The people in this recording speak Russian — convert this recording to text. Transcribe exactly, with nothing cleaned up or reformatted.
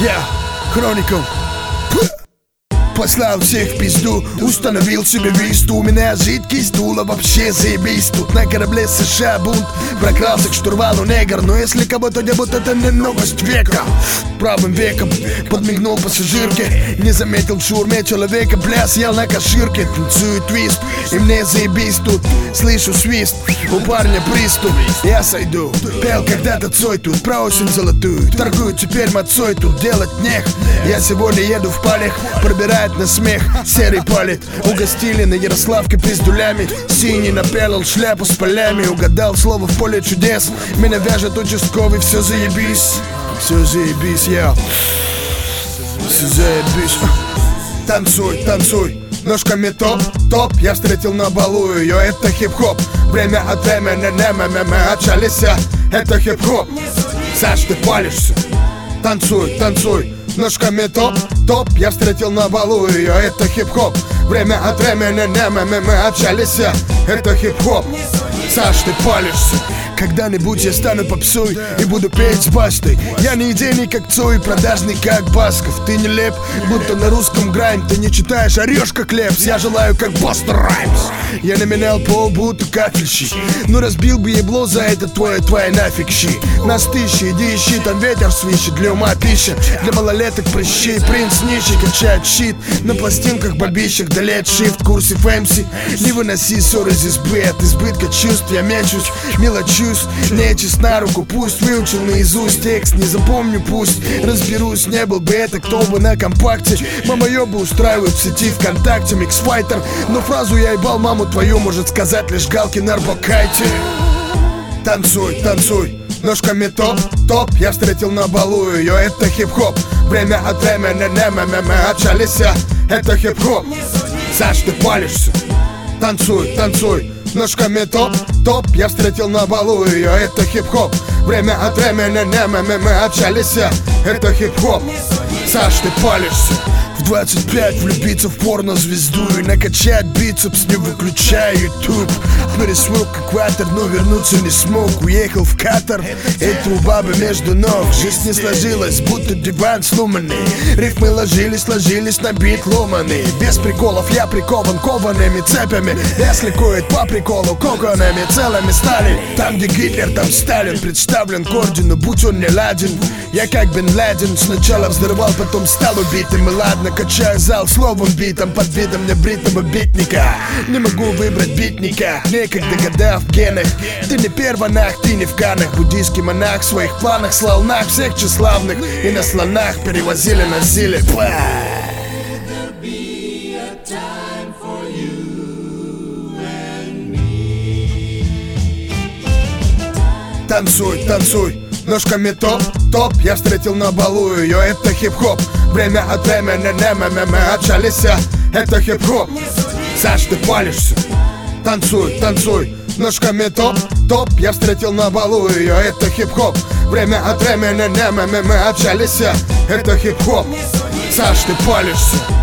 Я Хроникл послал всех в пизду, установил себе висту. У меня жидкость дула, вообще заебись. Тут на корабле США бунт, прокрался к штурвалу негр. Но если кого-то дебут, это не новость века. Правым веком подмигнул пассажирке, не заметил в шаурме человека, бля, съел на каширке. Танцует твист, и мне заебись тут. Слышу свист, у парня приступ. Я сойду, пел когда-то Цой тут, про осень золотую. Торгую теперь мацой, тут делать нех. Я сегодня еду в палех, пробирает на смех, серый палит. Угостили на Ярославке пиздулями. Синий напялил шляпу с полями. Угадал слово в поле чудес. Меня вяжет участковый, все заебись. Все заебись, я Все заебись. Танцуй, танцуй, ножками топ, топ. Я встретил на балу ее, это хип-хоп. Время от времени, не мы, мы, мы общались. Это хип-хоп. Саш, ты палишься. Танцуй, танцуй, ножками топ, топ. Я встретил на балу ее, это хип-хоп. Время от времени, не мы, мы, мы общались. Это хип-хоп. Саш, ты палишься. Когда-нибудь я стану попсой и буду петь с Бастой. Я не идейный как Цой, продажный как Басков. Ты не леп, будто на русском грайм. Ты не читаешь, орешь как Лепс. Я желаю как Бастер Раймс. Я наменял пол, будто кафельщик. Ну разбил бы ебло за это твое, твоя нафиг щи. Нас тысячи, иди ищи, там ветер свищет. Для ума пища, для малолеток прыщей. Принц нищий качает щит. На пластинках бабищах долет шифт, курсе фэмси. Не выноси ссор из избы, от избытка чувств я мечусь, мелочусь. Нечист на руку, пусть выучил наизусть текст, не запомню, пусть разберусь. Не был бы это, кто бы на компакте. Мама ёбы устраивают в сети ВКонтакте миксфайтер. Но фразу я ебал маму твою может сказать лишь Галкин Арбакайте. Танцуй, танцуй, ножками топ, топ. Я встретил на балу ее, это хип-хоп. Время от времени, не мы, мы, мы общались. Это хип-хоп. Саш, ты палишься. Танцуй, танцуй, ножками топ, топ. Я встретил на балу ее, это хип-хоп. Время от времени, не мы, мы, мы общались. Это хип-хоп. Саш, ты палишься. В двадцать пять влюбиться в порно-звезду и накачать бицепс, не выключая ютуб. Пересвел к экватор, но вернуться не смог. Уехал в Катар, и труба бы между ног. Жизнь не сложилась, будто диван сломанный. Рифмы ложились, ложились на бит ломаный. Без приколов я прикован коваными цепями. Если коет по приколу коконами целыми стали. Там где Гитлер, там Сталин представлен к ордену, будь он не ладен. Я как Бен Ладен, сначала взрывал, потом стал убитым. И ладно, качаю зал словом битом под видом небритого битника. Не могу выбрать битника, некогда года в генах. Ты не первонах, ты не в Канах. Буддийский монах в своих планах слал нах всех тщеславных. И на слонах перевозили на зиле. Танцуй, танцуй, ножками топ, топ. Я встретил на балу ее, это хип-хоп. Время от времени, не мы, мы, мы общались. Это хип-хоп. Саш, ты палишься. Танцуй, танцуй, ножками топ, топ. Я встретил на балу ее, это хип-хоп. Время от времени, не мы, мы, мы общались. Это хип-хоп. Саш, ты палишься.